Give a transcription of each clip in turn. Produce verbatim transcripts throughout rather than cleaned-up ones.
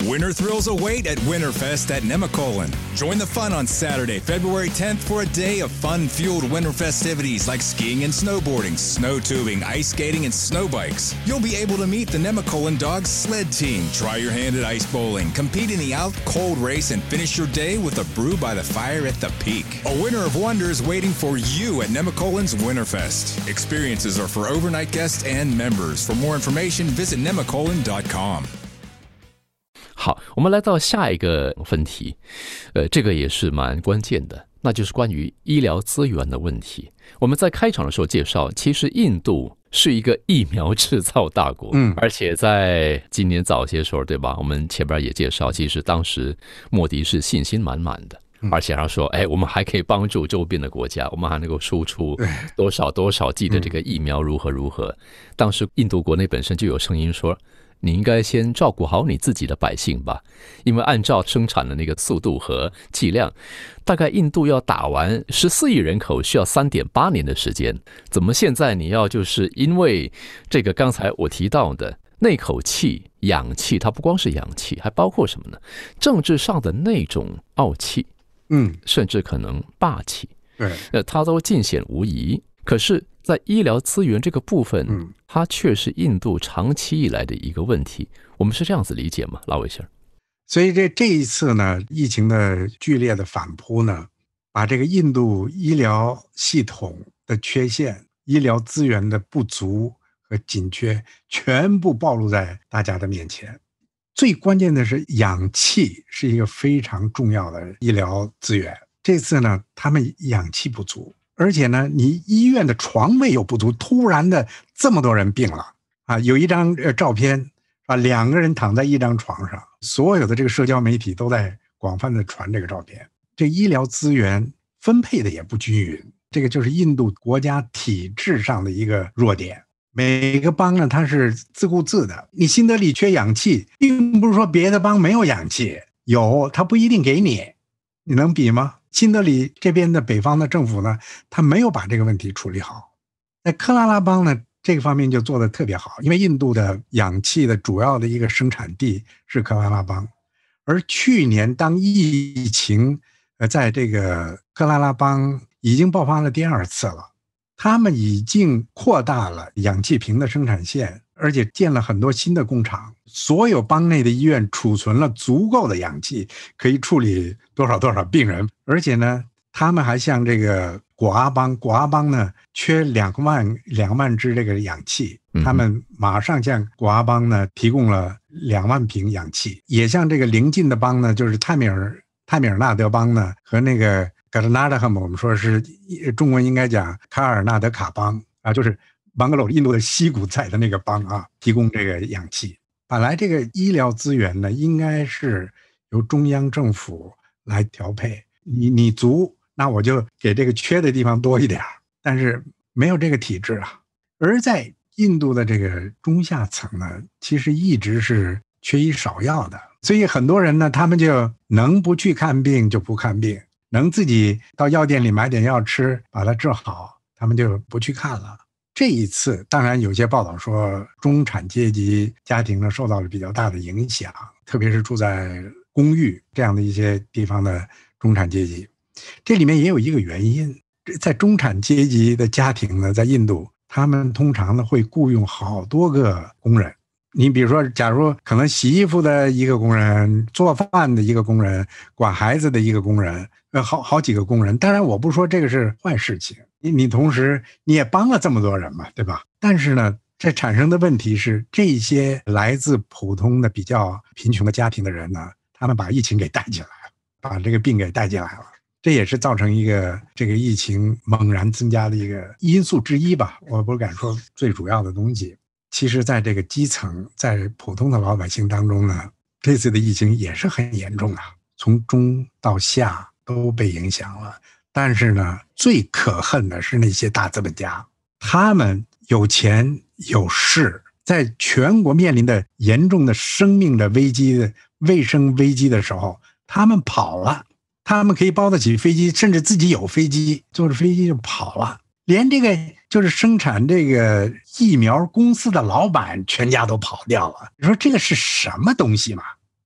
Winter thrills await at Winterfest at Nemacolin. Join the fun on Saturday, February tenth for a day of fun-fueled winter festivities like skiing and snowboarding, snow tubing, ice skating, and snow bikes. You'll be able to meet the Nemacolin Dogs sled team, try your hand at ice bowling, compete in the out-cold race, and finish your day with a brew by the fire at the peak. A winter of wonders waiting for you at Nemacolin's Winterfest. Experiences are for overnight guests and members. For more information, visit nemacolin dot com. 好，我们来到下一个问题，呃，这个也是蛮关键的，那就是关于医疗资源的问题。我们在开场的时候介绍，其实印度是一个疫苗制造大国，嗯，而且在今年早些时候，对吧？我们前边也介绍，其实当时莫迪是信心满满的。而且他说，哎，我们还可以帮助周边的国家，我们还能够输出多少多少剂的这个疫苗，如何如何。当时印度国内本身就有声音说，你应该先照顾好你自己的百姓吧，因为按照生产的那个速度和剂量，大概印度要打完十四亿人口需要 三点八年的时间，怎么现在你要就是因为这个刚才我提到的那口气氧气，它不光是氧气，还包括什么呢？政治上的那种傲气，嗯，甚至可能霸气，对，呃，它都尽显无疑。可是在医疗资源这个部分，嗯，它却是印度长期以来的一个问题。我们是这样子理解吗，拉维先？ 所以这这一次呢，疫情的剧烈的反扑呢，把这个印度医疗系统的缺陷、医疗资源的不足和紧缺，全部暴露在大家的面前。最关键的是，氧气是一个非常重要的医疗资源。这次呢，他们氧气不足。而且呢，你医院的床位又不足，突然的这么多人病了啊！有一张照片啊，两个人躺在一张床上，所有的这个社交媒体都在广泛的传这个照片。这医疗资源分配的也不均匀，这个就是印度国家体制上的一个弱点。每个邦呢，它是自顾自的。你新德里缺氧气，并不是说别的邦没有氧气，有，它不一定给你，你能比吗？新德里这边的北方的政府呢，他没有把这个问题处理好。在克拉拉邦呢，这个方面就做得特别好，因为印度的氧气的主要的一个生产地是克拉拉邦。而去年当疫情呃在这个克拉拉邦已经爆发了第二次了，他们已经扩大了氧气瓶的生产线，而且建了很多新的工厂，所有邦内的医院储存了足够的氧气，可以处理多少多少病人。而且呢，他们还向这个果阿邦，果阿邦呢缺两万两万支这个氧气，他们马上向果阿邦呢提供了两万瓶氧气，也向这个邻近的邦呢，就是泰米尔泰米尔纳德邦呢和那个卡尔纳德哈姆，我们说是中文应该讲卡尔纳德卡邦啊，就是邦格罗印度的西谷在的那个邦啊，提供这个氧气。本来这个医疗资源呢，应该是由中央政府来调配，你你足，那我就给这个缺的地方多一点，但是没有这个体制啊。而在印度的这个中下层呢，其实一直是缺医少药的，所以很多人呢，他们就能不去看病就不看病，能自己到药店里买点药吃，把它治好，他们就不去看了。这一次当然有些报道说中产阶级家庭呢受到了比较大的影响，特别是住在公寓这样的一些地方的中产阶级。这里面也有一个原因，在中产阶级的家庭呢，在印度他们通常呢会雇佣好多个工人。你比如说假如可能洗衣服的一个工人，做饭的一个工人，管孩子的一个工人，呃，好好几个工人。当然我不说这个是坏事情，你你同时你也帮了这么多人嘛，对吧？但是呢，这产生的问题是，这些来自普通的比较贫穷的家庭的人呢，他们把疫情给带进来了，把这个病给带进来了，这也是造成一个这个疫情猛然增加的一个因素之一吧，我不敢说最主要的东西。其实在这个基层，在普通的老百姓当中呢，这次的疫情也是很严重的，从中到下都被影响了。但是呢，最可恨的是那些大资本家，他们有钱有势，在全国面临的严重的生命的危机的卫生危机的时候，他们跑了，他们可以包得起飞机，甚至自己有飞机，坐着飞机就跑了。连这个就是生产这个疫苗公司的老板全家都跑掉了，你说这个是什么东西嘛？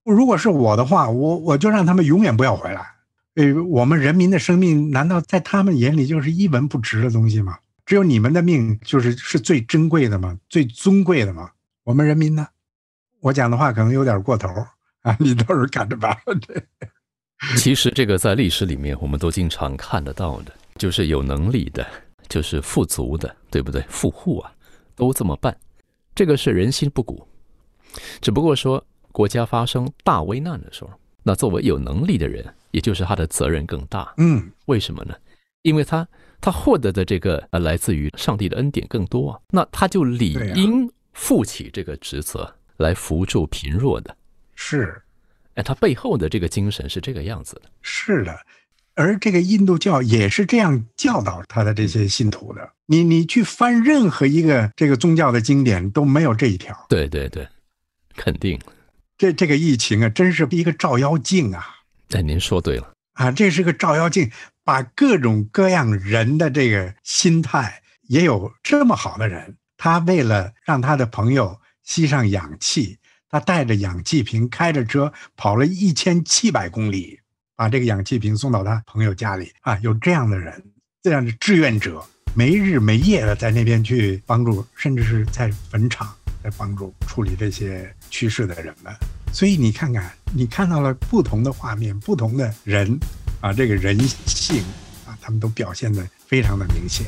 如果是我的话，我我就让他们永远不要回来。呃，我们人民的生命难道在他们眼里就是一文不值的东西吗？只有你们的命就是是最珍贵的吗？最尊贵的吗？我们人民呢？我讲的话可能有点过头啊，你到时候看着吧。 其实这个在历史里面我们都经常看得到的，就是有能力的，就是富足的，对不对？富户啊，都这么办，这个是人心不古。只不过说国家发生大危难的时候，那作为有能力的人，也就是他的责任更大。 嗯， 为什么呢？因为他他获得的这个呃来自于上帝的恩典更多啊，那他就理应负起这个职责来扶助贫弱的。 是， 哎，他背后的这个精神是这个样子的。 是的，而这个印度教也是这样教导他的这些信徒的。你你去翻任何一个这个宗教的经典都没有这一条。 对对对，肯定。 这这个疫情啊，真是一个照妖镜啊！ 哎，您说对了啊，这是个照妖镜，把各种各样人的这个心态，也有这么好的人，他为了让他的朋友吸上氧气，他带着氧气瓶开着车跑了一千七百公里，把这个氧气瓶送到他朋友家里啊！有这样的人，这样的志愿者，没日没夜的在那边去帮助，甚至是在坟场在帮助处理这些去世的人们。所以你看看，你看到了不同的画面，不同的人啊，这个人性啊，他们都表现得非常的明显。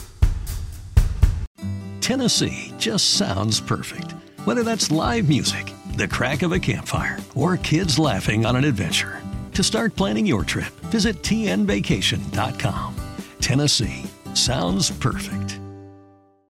Tennessee just sounds perfect. Whether that's live music, the crack of a campfire, or kids laughing on an adventure. To start planning your trip, visit T N vacation dot com. Tennessee sounds perfect.